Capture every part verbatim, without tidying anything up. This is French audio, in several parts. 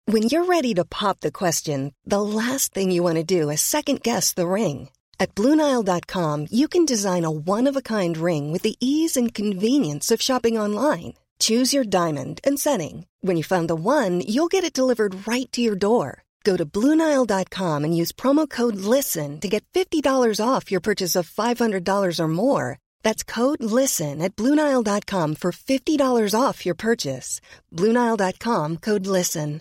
When you're ready to pop the question, the last thing you want to do is second-guess the ring. At Blue Nile dot com, you can design a one-of-a-kind ring with the ease and convenience of shopping online. Choose your diamond and setting. When you find the one, you'll get it delivered right to your door. Go to Blue Nile dot com and use promo code LISTEN to get fifty dollars off your purchase of five hundred dollars or more. That's code LISTEN at Blue Nile dot com for fifty dollars off your purchase. Blue Nile dot com, code LISTEN.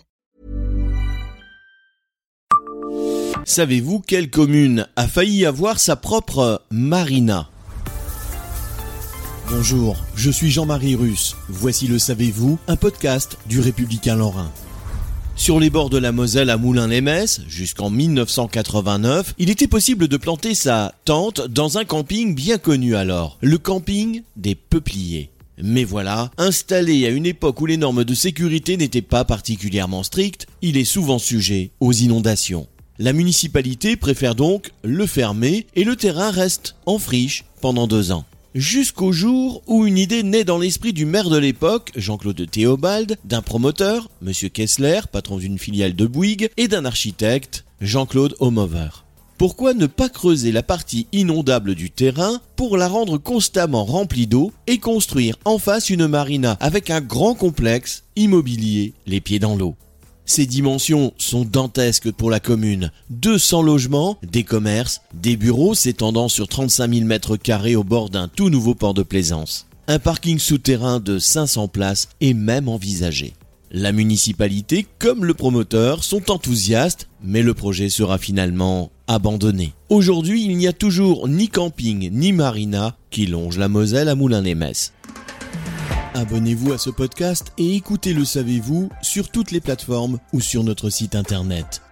Savez-vous quelle commune a failli avoir sa propre marina ? Bonjour, je suis Jean-Marie Russe. Voici le Savez-vous, un podcast du Républicain Lorrain. Sur les bords de la Moselle à Moulins-les-Metz, jusqu'en dix-neuf cent quatre-vingt-neuf, il était possible de planter sa tente dans un camping bien connu alors, le camping des Peupliers. Mais voilà, installé à une époque où les normes de sécurité n'étaient pas particulièrement strictes, il est souvent sujet aux inondations. La municipalité préfère donc le fermer et le terrain reste en friche pendant deux ans. Jusqu'au jour où une idée naît dans l'esprit du maire de l'époque, Jean-Claude Théobald, d'un promoteur, M. Kessler, patron d'une filiale de Bouygues, et d'un architecte, Jean-Claude Homover. Pourquoi ne pas creuser la partie inondable du terrain pour la rendre constamment remplie d'eau et construire en face une marina avec un grand complexe immobilier les pieds dans l'eau ? Ces dimensions sont dantesques pour la commune. deux cents logements, des commerces, des bureaux s'étendant sur trente-cinq mille mètres carrés au bord d'un tout nouveau port de plaisance. Un parking souterrain de cinq cents places est même envisagé. La municipalité, comme le promoteur, sont enthousiastes, mais le projet sera finalement abandonné. Aujourd'hui, il n'y a toujours ni camping ni marina qui longe la Moselle à Moulins-les-Metz. Abonnez-vous à ce podcast et écoutez Le Savez-vous sur toutes les plateformes ou sur notre site internet.